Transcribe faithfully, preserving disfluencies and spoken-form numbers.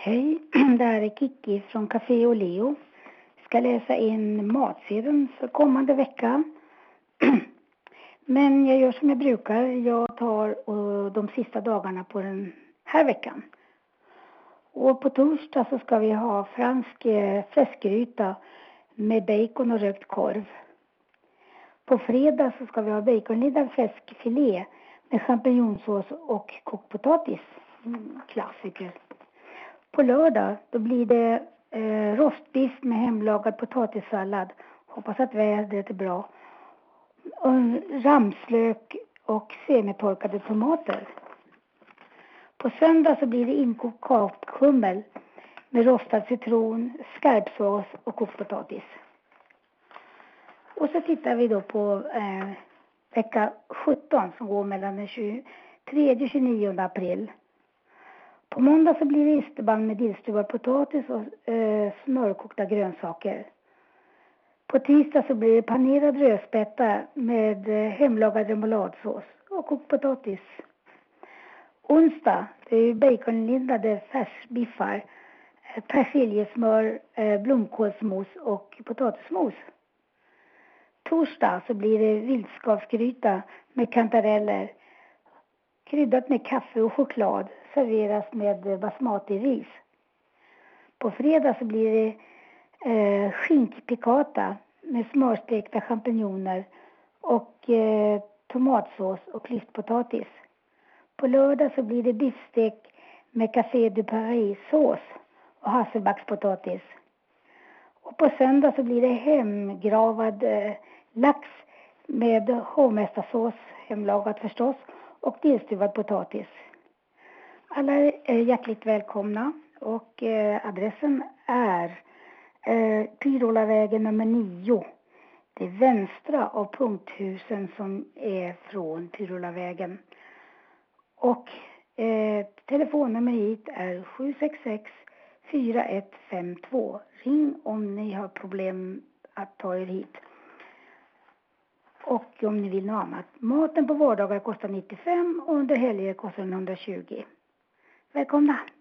Hej, det här är Kiki från Café Oleo. Ska läsa in matsedeln för kommande vecka. Men jag gör som jag brukar. Jag tar uh, de sista dagarna på den här veckan. Och på torsdag så ska vi ha fransk eh, fläskgryta med bacon och rökt korv. På fredag så ska vi ha baconlindad fläskfilé med champinjonsås och kokpotatis. Mm, klassiker. På lördag då blir det eh, rostbiff med hemlagad potatissallad. Hoppas att vädret är bra. Och ramslök och semitorkade tomater. På söndag så blir det inkokt kakkummel med rostad citron, skarpsås och kokpotatis. Och så tittar vi då på eh, vecka sjutton som går mellan den tjugotredje och tjugonionde april. På måndag så blir det isterband med dillstuvad potatis och eh, smörkokta grönsaker. På tisdag så blir det panerad rödspätta med eh, hemlagad remouladsås och kokt potatis. Onsdag det är baconlindade färsbiffar, eh, persiljesmör, eh, blomkålsmos och potatismos. Torsdag så blir det viltskavsgryta med kantareller, kryddat med kaffe och choklad, serveras med basmati-ris. På fredag så blir det eh, skinkpicata med smörstekta champinjoner och eh, tomatsås och klyftpotatis. På lördag så blir det biffstek med Café du Paris-sås och hasselbackspotatis. Och på söndag så blir det hemgravad eh, lax med hovmästarsås, hemlagat förstås, och dillstuvad potatis. Alla är hjärtligt välkomna och eh, adressen är eh, Pyrolavägen nummer nio. Det är vänstra av punkthusen som är från Pyrolavägen. Och eh, telefonnummer hit är sju sex sex fyra ett fem två. Ring om ni har problem att ta er hit. Och om ni vill något annat. Maten på vardagar kostar nittiofem och under helger kostar den hundratjugo. Välkomna!